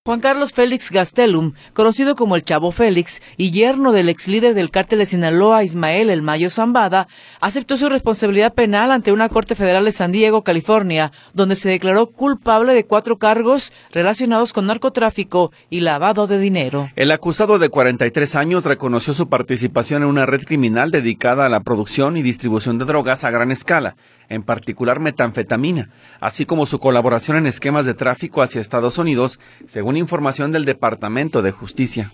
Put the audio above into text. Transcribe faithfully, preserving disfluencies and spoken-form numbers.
Juan Carlos Félix Gastelum, conocido como el Chavo Félix y yerno del ex líder del cártel de Sinaloa, Ismael El Mayo Zambada, aceptó su responsabilidad penal ante una corte federal de San Diego, California, donde se declaró culpable de cuatro cargos relacionados con narcotráfico y lavado de dinero. El acusado de cuarenta y tres años reconoció su participación en una red criminal dedicada a la producción y distribución de drogas a gran escala, en particular metanfetamina, así como su colaboración en esquemas de tráfico hacia Estados Unidos, según información del Departamento de Justicia.